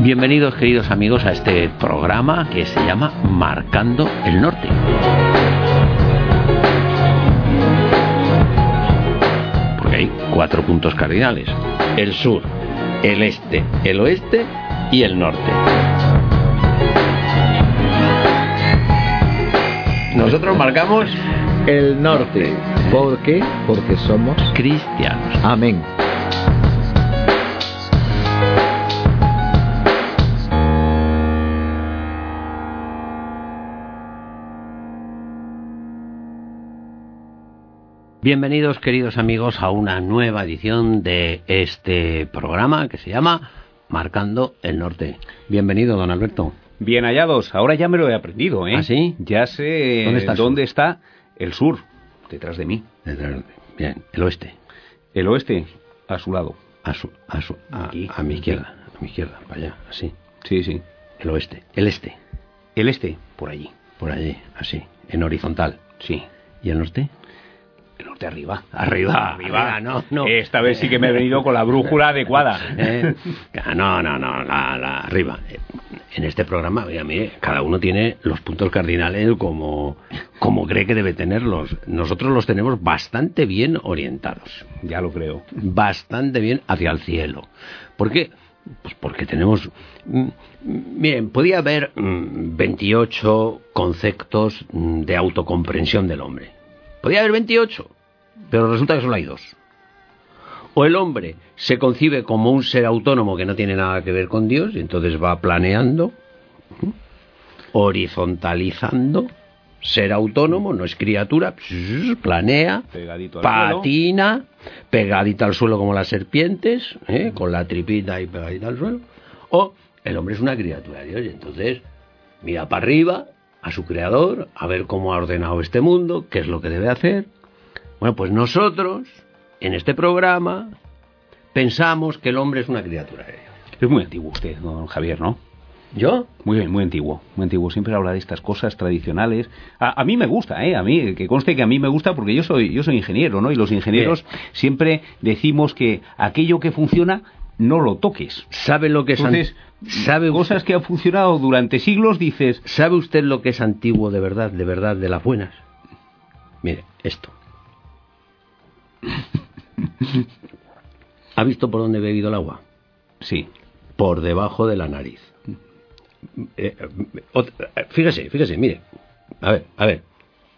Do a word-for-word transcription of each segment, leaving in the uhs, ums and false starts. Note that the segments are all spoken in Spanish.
Bienvenidos, queridos amigos, a este programa que se llama Marcando el Norte. Porque hay cuatro puntos cardinales: el sur, el este, el oeste y el norte. Nosotros marcamos el norte. ¿Por qué? Porque somos cristianos. Amén. Bienvenidos, queridos amigos, a una nueva edición de este programa que se llama Marcando el Norte. Bienvenido, don Alberto. Bien hallados. Ahora ya me lo he aprendido, ¿eh? ¿Ah, sí? Ya sé ¿Dónde está el dónde sur? está el sur, detrás de mí. Detrás de- Bien, el oeste. El oeste, a su lado. A, su, a, su, a, Aquí. a mi izquierda, a mi izquierda, para allá, así. Sí, sí. El oeste, el este, El este, por allí. por allí, así, en horizontal. Sí. ¿Y el norte? El norte arriba. Arriba, arriba. arriba, no, no. Esta vez sí que me he venido con la brújula adecuada. Eh, No, no, no, la, la, arriba. En este programa, oiga, mire, cada uno tiene los puntos cardinales como, como cree que debe tenerlos. Nosotros los tenemos bastante bien orientados, Ya lo creo. bastante bien hacia el cielo. ¿Por qué? Pues porque tenemos... mm, Miren, podía haber mm, veintiocho conceptos mm, de autocomprensión del hombre. Podía haber veintiocho, pero resulta que solo hay dos. O el hombre se concibe como un ser autónomo que no tiene nada que ver con Dios y entonces va planeando, ¿sí? horizontalizando, ser autónomo, no es criatura, pss, planea, Pegadito al patina, pegadita al suelo como las serpientes, ¿eh? con la tripita y pegadita al suelo. O el hombre es una criatura de Dios y entonces mira para arriba a su creador, a ver cómo ha ordenado este mundo, qué es lo que debe hacer. Bueno, pues nosotros, en este programa, pensamos que el hombre es una criatura de Dios. Es muy antiguo usted, don Javier, ¿no? ¿Yo? Muy bien, muy antiguo, muy antiguo. Siempre habla de estas cosas tradicionales. A, a mí me gusta, ¿eh? A mí, que conste que a mí me gusta porque yo soy, yo soy ingeniero, ¿no? Y los ingenieros Bien. siempre decimos que aquello que funciona no lo toques. ¿Sabe lo que es Entonces, an- ¿sabe cosas que han funcionado durante siglos, dices... ¿Sabe usted lo que es antiguo de verdad, de verdad, de las buenas? Mire, esto. ¿Ha visto por dónde he bebido el agua? Sí. Por debajo de la nariz. Eh, eh, ot- eh, fíjese, fíjese, mire. A ver, a ver.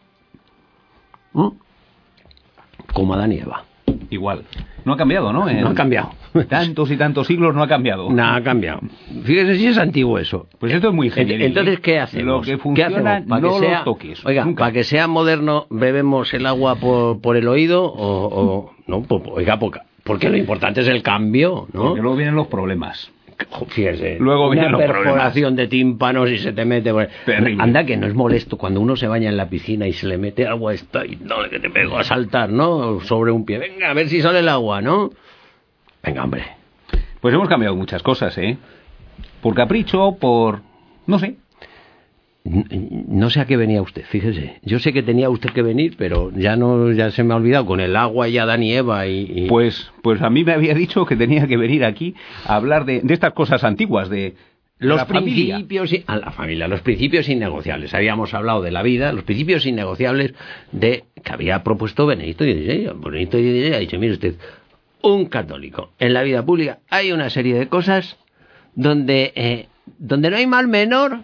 ¿Mm? Como Adán y Eva. Igual. No ha cambiado, ¿no? En No ha cambiado. tantos y tantos siglos no ha cambiado. No ha cambiado. Fíjese si es antiguo eso. Pues esto es muy ingenieril, Entonces, ¿eh? ¿qué hacemos? Lo que ¿Qué funciona, hacemos? ¿Para no que sea- lo toques. Oiga, Nunca. para que sea moderno, bebemos el agua por, por el oído o... o- no, pues, oiga, porque, porque lo importante es el cambio, ¿no? Porque luego vienen los problemas. Fíjese, Luego una vienen los perforación de tímpanos y se te mete... por- Terrible. Anda que no es molesto cuando uno se baña en la piscina y se le mete agua esta y no, que te pego a saltar, ¿no? Sobre un pie. Venga, a ver si sale el agua, ¿no? Venga, hombre. Pues hemos cambiado muchas cosas, ¿eh? Por capricho, por... no sé. No sé a qué venía usted, fíjese. Yo sé que tenía usted que venir, pero ya no, ya se me ha olvidado con el agua y Adán y Eva y... y- Pues, pues a mí me había dicho que tenía que venir aquí a hablar de, de estas cosas antiguas, de... los la familia. principios y- a la familia, los principios innegociables. Habíamos hablado de la vida, los principios innegociables de que había propuesto Benedicto dieciséis. Benedicto dieciséis ha dicho, mire usted, un católico en la vida pública hay una serie de cosas donde eh, donde no hay mal menor.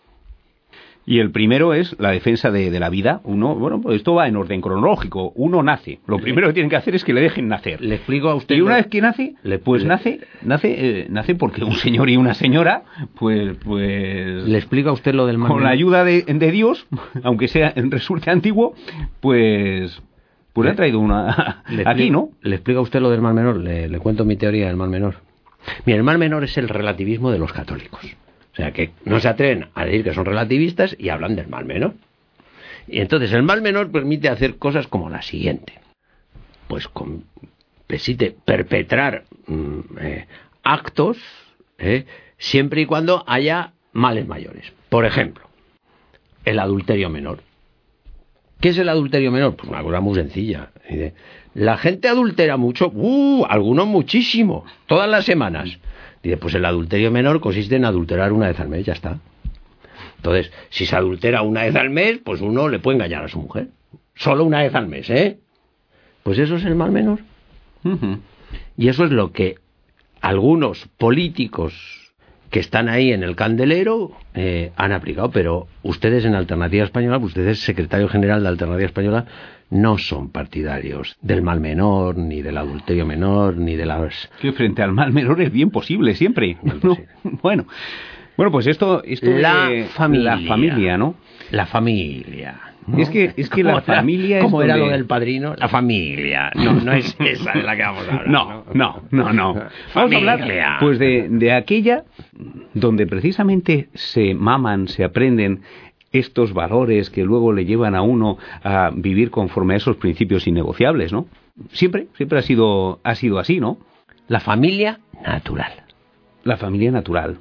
Y el primero es la defensa de, de la vida. Uno, bueno, pues esto va en orden cronológico. Uno nace. Lo primero que tienen que hacer es que le dejen nacer. Le explico a usted. Y una lo- vez que nace, Le- pues le- nace, nace, eh, nace porque un señor y una señora, pues, pues, le explico a usted lo del mal con la menor. ayuda de, de Dios, aunque sea resulte antiguo, pues, pues le han traído una Le aquí, explico- ¿no? Le explico a usted lo del mal menor, le, le cuento mi teoría del mal menor. Mira, el mal menor es el relativismo de los católicos. O sea, que no se atreven a decir que son relativistas y hablan del mal menor. Y entonces el mal menor permite hacer cosas como la siguiente. Pues con, permite perpetrar mm, eh, actos eh, siempre y cuando haya males mayores. Por ejemplo, el adulterio menor. ¿Qué es el adulterio menor? Pues una cosa muy sencilla. Dice, la gente adultera mucho, uh, algunos muchísimo, todas las semanas. Dice, pues el adulterio menor consiste en adulterar una vez al mes, ya está. Entonces, si se adultera una vez al mes, pues uno le puede engañar a su mujer. Solo una vez al mes, ¿eh? Pues eso es el mal menor. Uh-huh. Y eso es lo que algunos políticos que están ahí en el candelero eh, han aplicado, pero ustedes en Alternativa Española, ustedes secretario general de Alternativa Española, no son partidarios del mal menor, ni del adulterio menor, ni de las... Que frente al mal menor es bien posible, siempre. Bien ¿No? posible. Bueno, bueno, pues esto, esto la de familia. La familia, ¿no? La familia. ¿no? Es que, es que la familia era, ¿Cómo es era donde... lo del padrino? La familia. No, no es esa de la que vamos a hablar. No, no, no, no. Vamos a hablar pues de, de aquella donde precisamente se maman, se aprenden estos valores que luego le llevan a uno a vivir conforme a esos principios innegociables, ¿no? Siempre, siempre ha sido, ha sido así, ¿no? La familia natural. La familia natural.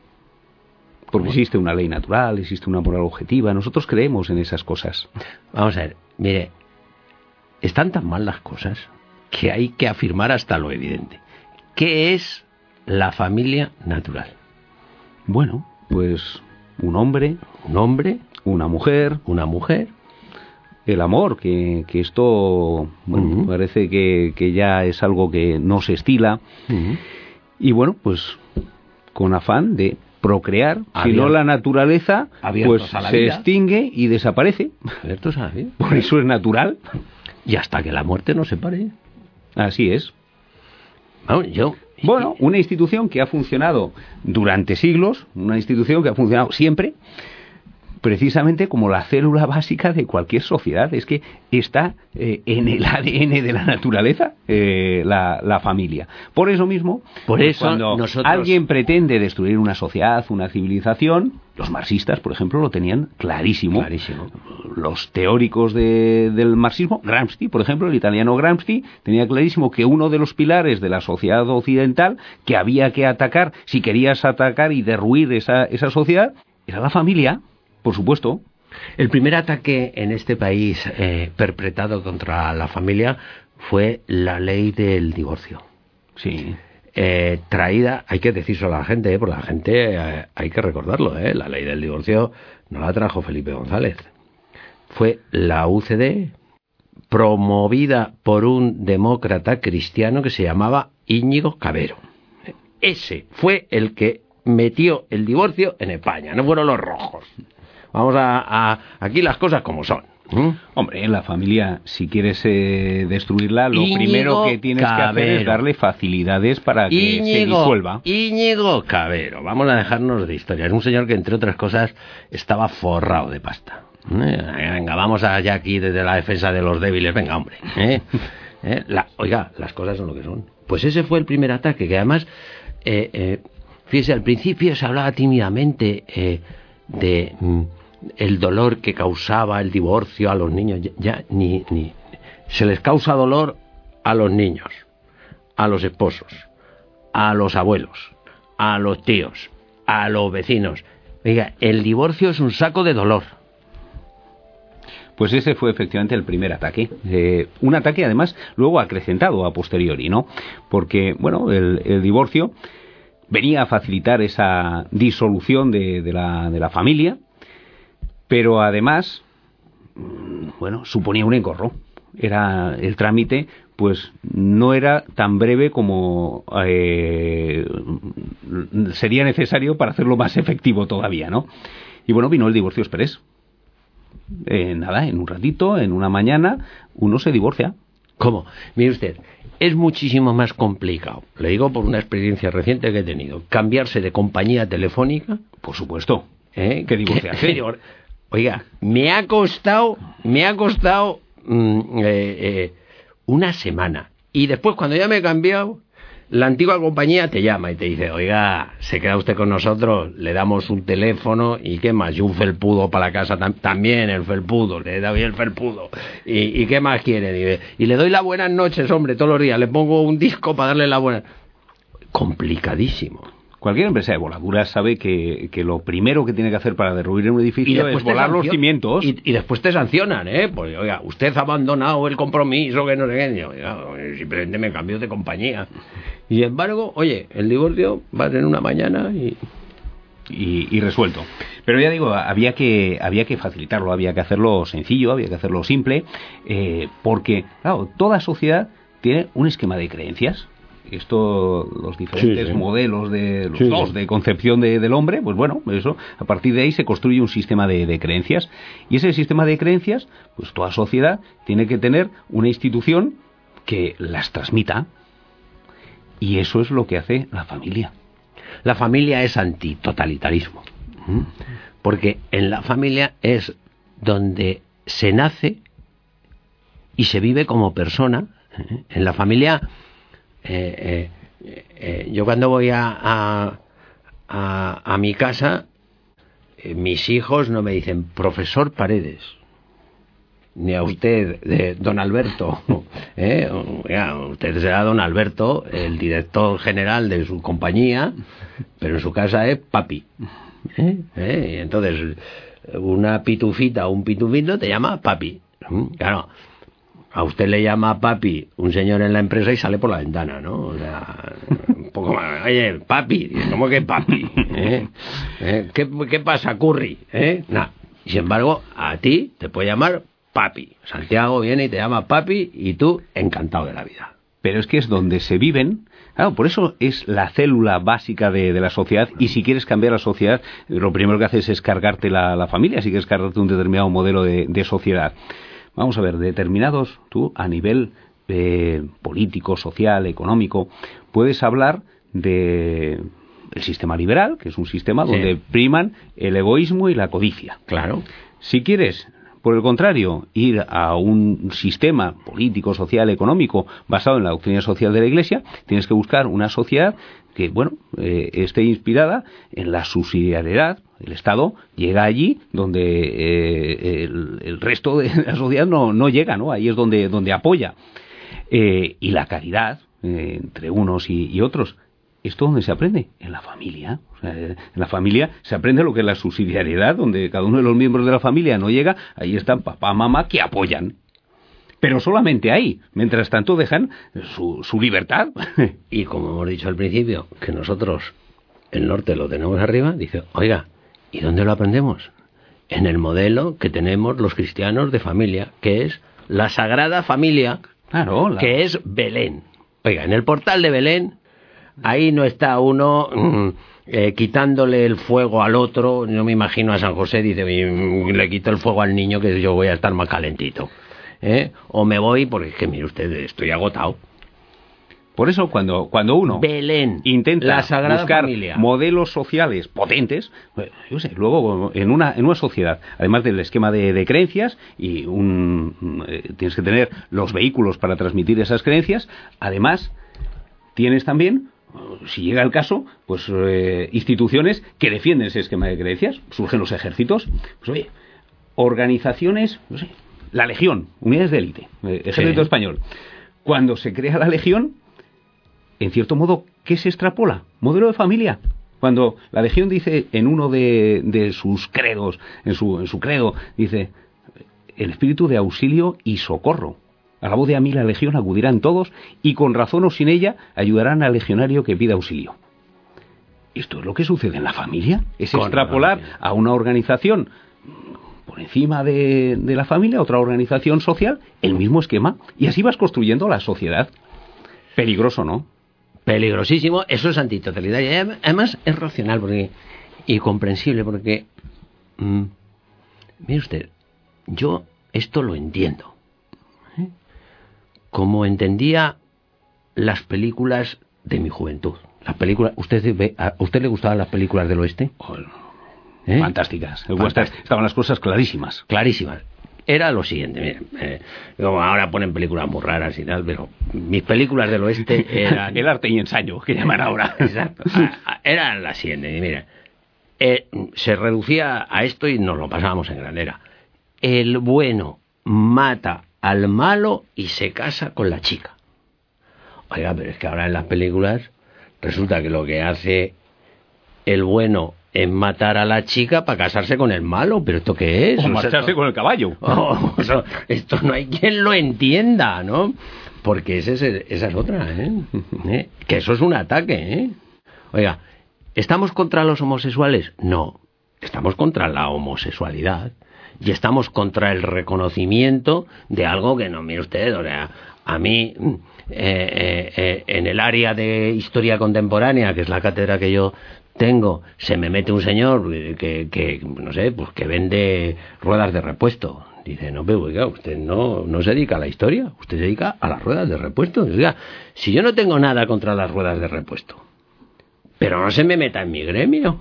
Porque existe una ley natural, existe una moral objetiva. Nosotros creemos en esas cosas. Vamos a ver, mire, están tan mal las cosas que hay que afirmar hasta lo evidente. ¿Qué es la familia natural? Bueno, pues un hombre, un hombre, una mujer, una mujer, el amor, que, que esto bueno, uh-huh. parece que, que ya es algo que no se estila. Uh-huh. Y bueno, pues con afán de procrear, abierto, si no la naturaleza pues se vida. extingue y desaparece. Abiertos a la vida. Por eso es natural. Y hasta que la muerte nos separe. Así es. Bueno, yo... bueno, una institución que ha funcionado durante siglos, una institución que ha funcionado siempre, precisamente como la célula básica de cualquier sociedad. Es que está eh, en el A D N de la naturaleza eh, la, la familia. Por eso mismo, por eso cuando nosotros... alguien pretende destruir una sociedad, una civilización, los marxistas, por ejemplo, lo tenían clarísimo. Clarísimo. Los teóricos de, del marxismo, Gramsci, por ejemplo, el italiano Gramsci, tenía clarísimo que uno de los pilares de la sociedad occidental que había que atacar, si querías atacar y derruir esa, esa sociedad, era la familia. Por supuesto. El primer ataque en este país eh, perpetrado contra la familia fue la ley del divorcio. Sí. Eh, traída, hay que decírselo a la gente, eh, porque la gente eh, hay que recordarlo, eh, la ley del divorcio no la trajo Felipe González. Fue la U C D, promovida por un demócrata cristiano que se llamaba Íñigo Cabero. Ese fue el que metió el divorcio en España, no fueron los rojos. Vamos a, a aquí las cosas como son. ¿Mm? Hombre, en la familia, si quieres eh, destruirla, lo Íñigo primero que tienes Cabero. que hacer es darle facilidades para que Íñigo, se disuelva. Íñigo Cabero, vamos a dejarnos de historia. Es un señor que, entre otras cosas, estaba forrado de pasta. ¿Eh? Venga, vamos allá aquí desde la defensa de los débiles. Venga, hombre. ¿Eh? ¿Eh? La, oiga, las cosas son lo que son. Pues ese fue el primer ataque, que además, eh, eh, fíjese, al principio se hablaba tímidamente eh, de... Mm, el dolor que causaba el divorcio a los niños. Ya, ya ni, ni se les causa dolor a los niños, a los esposos, a los abuelos, a los tíos, a los vecinos. Oiga, el divorcio es un saco de dolor. Pues ese fue efectivamente el primer ataque. Eh, un ataque, además, luego acrecentado a posteriori, ¿no? Porque, bueno, el, el divorcio venía a facilitar esa disolución de, de, la, de la familia, pero además, bueno, suponía un engorro. Era el trámite, pues no era tan breve como eh, sería necesario para hacerlo más efectivo todavía, ¿no? Y bueno, vino el divorcio exprés. Eh, nada, en un ratito, en una mañana, uno se divorcia. ¿Cómo? Mire usted, es muchísimo más complicado, le digo por una experiencia reciente que he tenido, cambiarse de compañía telefónica. Por supuesto. ¿Eh? Que divorciarse. Oiga, me ha costado, me ha costado mm, eh, eh, una semana. Y después, cuando ya me he cambiado, la antigua compañía te llama y te dice, oiga, se queda usted con nosotros, le damos un teléfono y qué más, y un felpudo para la casa, tam- también el felpudo, le doy el felpudo. ¿Y, y qué más quiere? Dice, y le doy las buenas noches, hombre, todos los días, le pongo un disco para darle la buena. Complicadísimo. cualquier empresa de voladuras sabe que, que lo primero que tiene que hacer para derruir un edificio es volar los cimientos. Y, y después te sancionan, ¿eh? Pues, oiga, usted ha abandonado el compromiso, que no sé qué. Yo, yo, simplemente me cambio de compañía. Y sin embargo, oye, el divorcio va a tener una mañana y... Y, y resuelto. Pero ya digo, había que había que facilitarlo, había que hacerlo sencillo, había que hacerlo simple, eh, porque, claro, toda sociedad tiene un esquema de creencias. Esto, los diferentes sí, sí. modelos de los sí, dos sí. de concepción de, del hombre, pues bueno, eso, a partir de ahí se construye un sistema de, de creencias. Y ese sistema de creencias, pues toda sociedad tiene que tener una institución que las transmita. Y eso es lo que hace la familia. La familia es antitotalitarismo, ¿Mm? porque en la familia es donde se nace y se vive como persona. ¿eh? En la familia, eh, eh, eh, yo cuando voy a, a, a, a mi casa, eh, mis hijos no me dicen profesor Paredes, ni a usted, eh, don Alberto, ¿eh? Ya, usted será don Alberto, el director general de su compañía, pero en su casa es papi, ¿eh? ¿Eh? Y entonces una pitufita o un pitufito te llama papi. Claro, a usted le llama papi un señor en la empresa y sale por la ventana, ¿no? O sea, un poco más, oye, papi, ¿cómo que papi? ¿Eh? ¿Eh? ¿Qué, ¿Qué pasa, Curry? ¿Eh? Nah. Sin embargo, a ti te puede llamar papi. Santiago viene y te llama papi y tú encantado de la vida. Pero es que es donde se viven. Claro, por eso es la célula básica de, de la sociedad. Y si quieres cambiar la sociedad, lo primero que haces es cargarte la, la familia, si quieres cargarte un determinado modelo de, de sociedad. Vamos a ver, determinados, tú a nivel eh, político, social, económico, puedes hablar de el sistema liberal, que es un sistema sí. donde priman el egoísmo y la codicia. Claro. Si quieres, por el contrario, ir a un sistema político, social, económico basado en la doctrina social de la Iglesia, tienes que buscar una sociedad que, bueno, eh, esté inspirada en la subsidiariedad. El Estado llega allí donde eh, el, el resto de la sociedad no, no llega, ¿no? Ahí es donde, donde apoya. Eh, y la caridad eh, entre unos y, y otros. ¿Esto dónde se aprende? En la familia. O sea, en la familia se aprende lo que es la subsidiariedad, donde cada uno de los miembros de la familia no llega, ahí están papá, mamá, que apoyan. Pero solamente ahí. Mientras tanto dejan su, su libertad. Y como hemos dicho al principio, que nosotros el norte lo tenemos arriba, dice, oiga, ¿y dónde lo aprendemos? En el modelo que tenemos los cristianos de familia, que es la Sagrada Familia, claro, la... que es Belén. Oiga, en el portal de Belén, ahí no está uno mm, eh, quitándole el fuego al otro. Yo me imagino a San José, dice, le quito el fuego al niño que yo voy a estar más calentito. ¿Eh? O me voy porque es que, mire usted, estoy agotado. Por eso cuando, cuando uno Belén, intenta la Sagrada buscar Familia. modelos sociales potentes, pues, yo sé, luego en una, en una sociedad, además del esquema de, de creencias, y un, eh, tienes que tener los vehículos para transmitir esas creencias, además tienes también, si llega el caso, pues eh, instituciones que defienden ese esquema de creencias. Surgen los ejércitos, pues oye, organizaciones, no sé, la Legión, unidades de élite, eh, Ejército sí. Español. Cuando se crea la Legión, en cierto modo, ¿qué se extrapola? Modelo de familia. Cuando la Legión dice en uno de, de sus credos, en su, en su credo, dice, el espíritu de auxilio y socorro. A la voz de a mí la Legión acudirán todos y con razón o sin ella ayudarán al legionario que pida auxilio. ¿Esto es lo que sucede en la familia? Es con extrapolar a una organización por encima de, de la familia, otra organización social, el mismo esquema, y así vas construyendo la sociedad. Peligroso, ¿no? Peligrosísimo, eso es antitotalidad, y además es racional porque, y comprensible, porque mmm, mire usted, yo esto lo entiendo, ¿eh? Como entendía las películas de mi juventud. Las películas, ¿usted ve, ¿a usted le gustaban las películas del oeste? Oh, ¿Eh? Fantásticas. Fantásticas. Estaban las cosas clarísimas. Clarísimas. Era lo siguiente, miren, eh, como ahora ponen películas muy raras y tal, pero mis películas del oeste eran... El arte y ensayo, que llaman ahora. Exacto. Eran las siguientes, mira, eh, se reducía a esto y nos lo pasábamos en granera. El bueno mata al malo y se casa con la chica. Oiga, pero es que ahora en las películas resulta que lo que hace el bueno en matar a la chica para casarse con el malo, pero ¿esto qué es? O marcharse con el caballo. Oh, o sea, esto no hay quien lo entienda, ¿no? Porque ese es el, esa es otra, ¿eh? ¿eh? Que eso es un ataque, ¿eh? Oiga, ¿estamos contra los homosexuales? No, estamos contra la homosexualidad y estamos contra el reconocimiento de algo que no, mire usted, o sea, a mí, eh, eh, eh, en el área de historia contemporánea, que es la cátedra que yo tengo, se me mete un señor que, que no sé, pues que vende ruedas de repuesto. Dice, no, pero oiga, usted no, no se dedica a la historia, usted se dedica a las ruedas de repuesto. Oiga, si yo no tengo nada contra las ruedas de repuesto, pero no se me meta en mi gremio.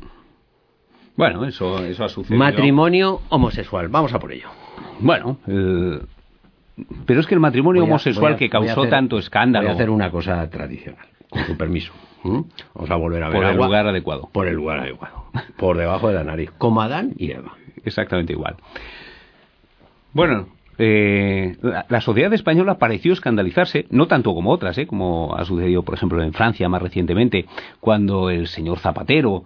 Bueno, eso, eso ha sucedido. Matrimonio homosexual, vamos a por ello. Bueno, el... pero es que el matrimonio Voy a- homosexual voy a- que causó voy a hacer- tanto escándalo Voy a hacer una cosa tradicional, con su permiso. ¿Mm? Vamos a volver a ver por el agua lugar adecuado. por el lugar adecuado, por debajo de la nariz, como Adán y Eva. Exactamente igual. Bueno, eh, la, la sociedad española pareció escandalizarse, no tanto como otras, ¿eh? Como ha sucedido, por ejemplo, en Francia más recientemente, cuando el señor Zapatero,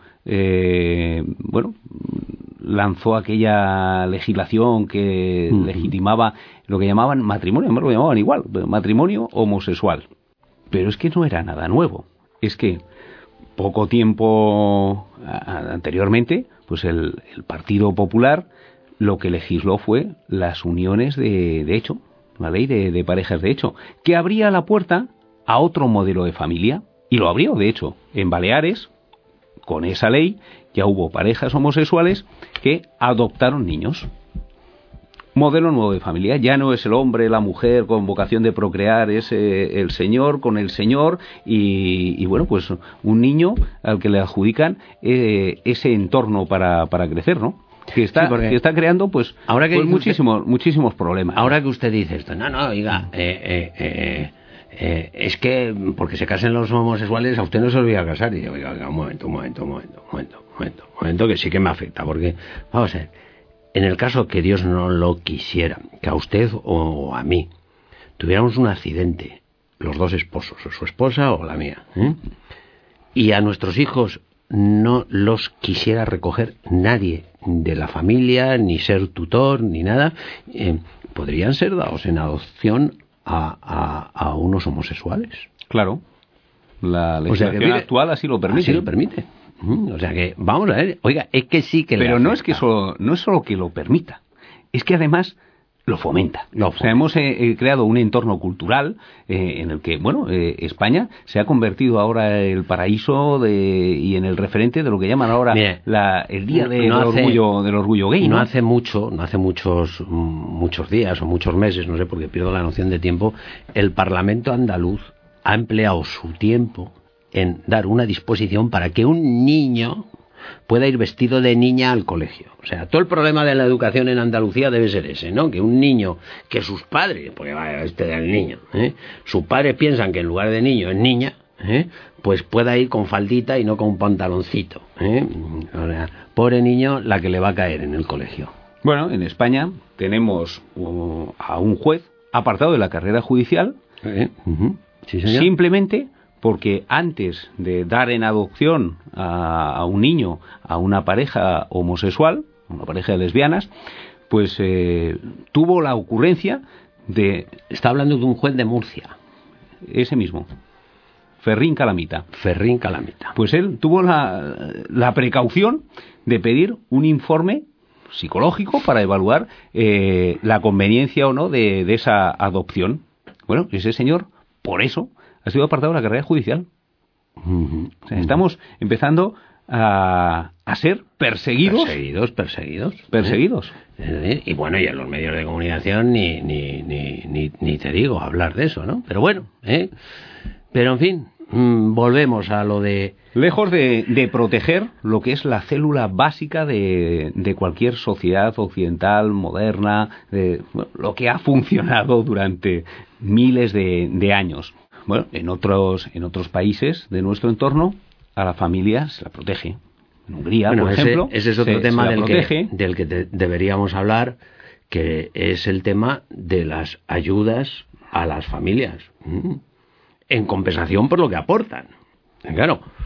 eh, bueno, lanzó aquella legislación que Uh-huh. legitimaba lo que llamaban matrimonio, no lo llamaban igual, matrimonio homosexual. Pero es que no era nada nuevo. Es que poco tiempo a- anteriormente, pues el, el Partido Popular lo que legisló fue las uniones de, de hecho, la ley de, de parejas de hecho, que abría la puerta a otro modelo de familia, y lo abrió, de hecho, en Baleares, con esa ley, ya hubo parejas homosexuales que adoptaron niños. Modelo nuevo de familia, ya no es el hombre, la mujer con vocación de procrear, es eh, el señor con el señor y, y bueno, pues un niño al que le adjudican eh, ese entorno para, para crecer, ¿no? Que está, Sí, porque que está creando pues, ahora que pues dice usted- muchísimos, muchísimos problemas. Ahora que usted dice esto, no, no, oiga, eh, eh, eh, eh, es que porque se casen los homosexuales a usted no se olvida casar. Y yo, oiga, oiga, un momento, un momento, un momento, un momento, un momento, un momento, que sí que me afecta, porque, vamos a ver, en el caso que Dios no lo quisiera, que a usted o a mí tuviéramos un accidente, los dos esposos, o su esposa o la mía, ¿eh? y a nuestros hijos no los quisiera recoger nadie de la familia, ni ser tutor, ni nada, eh, podrían ser dados en adopción a, a, a unos homosexuales. Claro, la O sea, que legislación mire, actual así lo permite. Así lo permite. Mm, O sea que, vamos a ver, oiga, es que sí que le Pero no es afecta. que solo, no es solo que lo permita, es que además lo fomenta. Lo O sea, hemos eh, eh, creado un entorno cultural eh, en el que, bueno, eh, España se ha convertido ahora en el paraíso de, y en el referente de lo que llaman ahora Mire, la, el día de, no del, hace- orgullo, del orgullo gay, ¿no? No hace mucho, no hace muchos mm, muchos días o muchos meses, no sé, porque pierdo la noción de tiempo, el Parlamento andaluz ha empleado su tiempo en dar una disposición para que un niño pueda ir vestido de niña al colegio. O sea, todo el problema de la educación en Andalucía debe ser ese, ¿no? Que un niño, que sus padres, porque va este del niño, ¿eh? sus padres piensan que en lugar de niño es niña, ¿eh? pues pueda ir con faldita y no con un pantaloncito, ¿eh? O sea, pobre niño la que le va a caer en el colegio. Bueno, en España tenemos uh, a un juez apartado de la carrera judicial ¿Eh? Uh-huh. Sí, señor. simplemente porque antes de dar en adopción a, a un niño a una pareja homosexual, una pareja de lesbianas, pues eh, tuvo la ocurrencia de Está hablando de un juez de Murcia, ese mismo, Ferrín Calamita. Ferrín Calamita. Pues él tuvo la, la precaución de pedir un informe psicológico para evaluar eh, la conveniencia o no de, de esa adopción. Bueno, ese señor, por eso, ha sido apartado de la carrera judicial. Uh-huh. O sea, estamos empezando a, a ser perseguidos. Perseguidos, perseguidos. Perseguidos. ¿Eh? Y bueno, y en los medios de comunicación ni, ni, ni, ni, ni te digo hablar de eso, ¿no? Pero bueno, ¿eh? Pero en fin, mmm, volvemos a lo de... Lejos de, de proteger lo que es la célula básica de, de cualquier sociedad occidental, moderna, de, bueno, lo que ha funcionado durante miles de, de años. Bueno, en otros, en otros países de nuestro entorno, a la familia se la protege. En Hungría, Bueno, por ese, ejemplo, ese es otro se, tema se la del protege. que, del que te- deberíamos hablar, que es el tema de las ayudas a las familias, ¿m? en compensación por lo que aportan. Claro,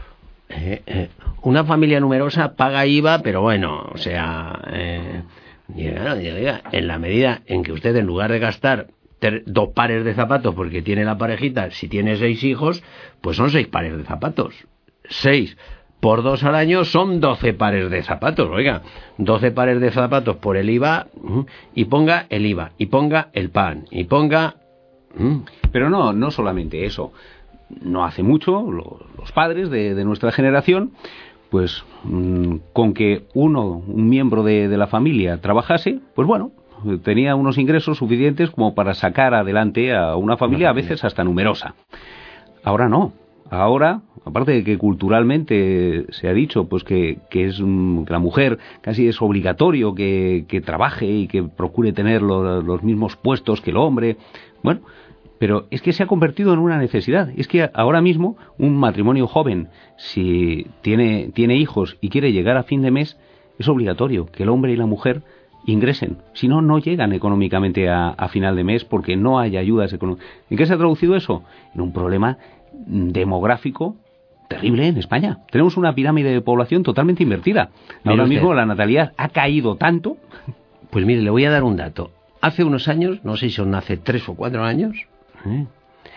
eh, eh, una familia numerosa paga I V A, pero bueno, o sea, eh, diga, diga, en la medida en que usted, en lugar de gastar ter, dos pares de zapatos porque tiene la parejita, si tiene seis hijos, pues son seis pares de zapatos. Seis por dos al año son doce pares de zapatos. Oiga, doce pares de zapatos por el I V A, y ponga el I V A, y ponga el P A N, y ponga... Pero no, no solamente eso. No hace mucho, lo, los padres de, de nuestra generación, pues mmm, con que uno, un miembro de, de la familia trabajase, pues bueno, tenía unos ingresos suficientes como para sacar adelante a una familia, a veces hasta numerosa. Ahora no. Ahora, aparte de que culturalmente se ha dicho pues que, que es que la mujer casi es obligatorio que, que trabaje y que procure tener lo, los mismos puestos que el hombre, bueno, pero es que se ha convertido en una necesidad. Es que ahora mismo un matrimonio joven, si tiene, tiene hijos y quiere llegar a fin de mes, es obligatorio que el hombre y la mujer ingresen. Si no, no llegan económicamente a, a final de mes porque no hay ayudas económicas. ¿En qué se ha traducido eso? En un problema demográfico terrible en España. Tenemos una pirámide de población totalmente invertida. Ahora usted, mismo la natalidad ha caído tanto. Pues mire, le voy a dar un dato. Hace unos años, no sé si son hace tres o cuatro años, ¿eh?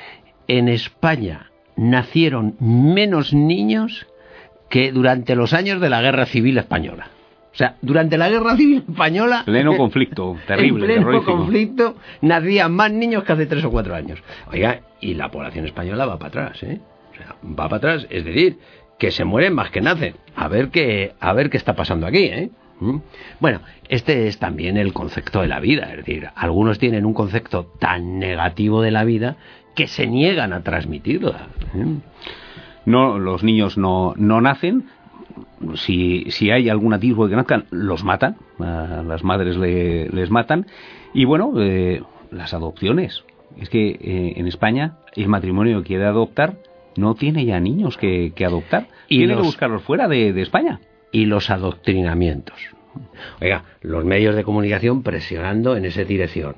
en España nacieron menos niños que durante los años de la Guerra Civil Española. O sea, durante la Guerra Civil Española... Pleno conflicto, terrible, en pleno terrorífico. conflicto, nacían más niños que hace tres o cuatro años. Oiga, y la población española va para atrás, ¿eh? O sea, va para atrás, es decir, que se mueren más que nacen. A ver qué, a ver qué está pasando aquí, ¿eh? ¿Mm? Bueno, este es también el concepto de la vida. Es decir, algunos tienen un concepto tan negativo de la vida que se niegan a transmitirla, ¿eh? No, los niños no, no nacen. Si, si hay algún atisbo de que nazcan, los matan, a las madres le, les matan. Y bueno, eh, las adopciones. Es que eh, en España el matrimonio que quiere adoptar no tiene ya niños que, que adoptar. Y tiene los, que buscarlos fuera de, de España. Y los adoctrinamientos. Oiga, los medios de comunicación presionando en esa dirección.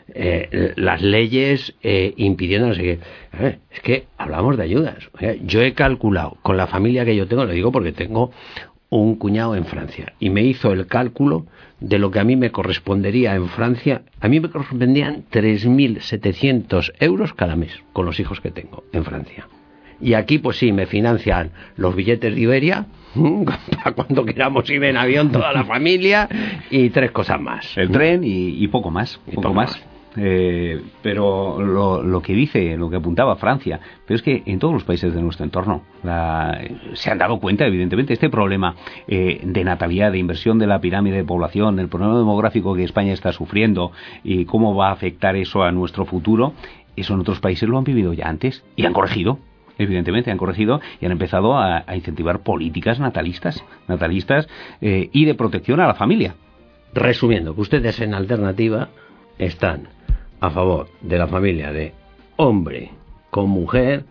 Eh, las leyes eh, impidiendo no sé qué. Eh, es que hablamos de ayudas. Oiga, yo he calculado con la familia que yo tengo, lo digo porque tengo un cuñado en Francia y me hizo el cálculo de lo que a mí me correspondería en Francia. A mí me correspondían tres mil setecientos euros cada mes con los hijos que tengo en Francia. Y aquí pues sí, me financian los billetes de Iberia para cuando queramos ir en avión toda la familia y tres cosas más. El tren y, y poco más, y poco, poco más. más. Eh, pero lo, lo que dice, lo que apuntaba Francia, pero es que en todos los países de nuestro entorno la, se han dado cuenta, evidentemente, este problema eh, de natalidad, de inversión de la pirámide de población, el problema demográfico que España está sufriendo y cómo va a afectar eso a nuestro futuro. Eso en otros países lo han vivido ya antes y han corregido. Evidentemente han corregido y han empezado a, a incentivar políticas natalistas, natalistas eh, y de protección a la familia. Resumiendo, que ustedes en Alternativa están a favor de la familia de hombre con mujer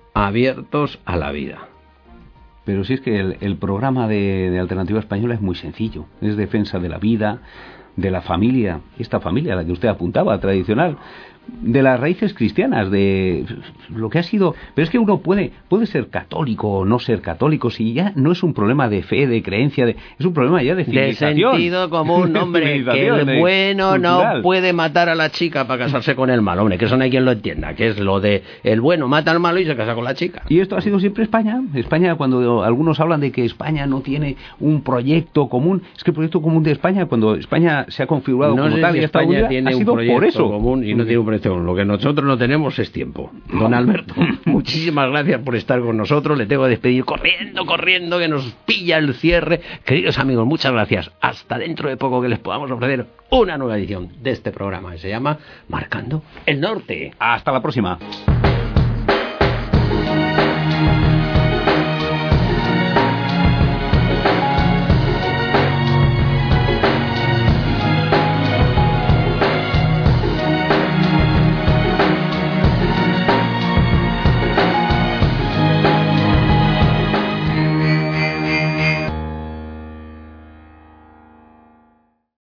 abiertos a la vida. Pero si es que el, el programa de, de Alternativa Española es muy sencillo, es defensa de la vida, de la familia, esta familia a la que usted apuntaba, tradicional, de las raíces cristianas, de lo que ha sido. Pero es que uno puede puede ser católico o no ser católico, si ya no es un problema de fe, de creencia, de, es un problema ya de civilización. De sentido común, hombre, que el bueno cultural. No puede matar a la chica para casarse con el malo, hombre, que eso no hay quien lo entienda, que es lo de el bueno mata al malo y se casa con la chica. Y esto ha sido siempre España. España, cuando algunos hablan de que España no tiene un proyecto común, es que el proyecto común de España, cuando España se ha configurado no como sé tal si y España unida, tiene ha un sido proyecto por eso común y no tiene un proyecto. Lo que nosotros no tenemos es tiempo. Don Alberto, muchísimas gracias por estar con nosotros. Le tengo que despedir corriendo, corriendo, que nos pilla el cierre. Queridos amigos, muchas gracias. Hasta dentro de poco que les podamos ofrecer una nueva edición de este programa que se llama Marcando el Norte. Hasta la próxima.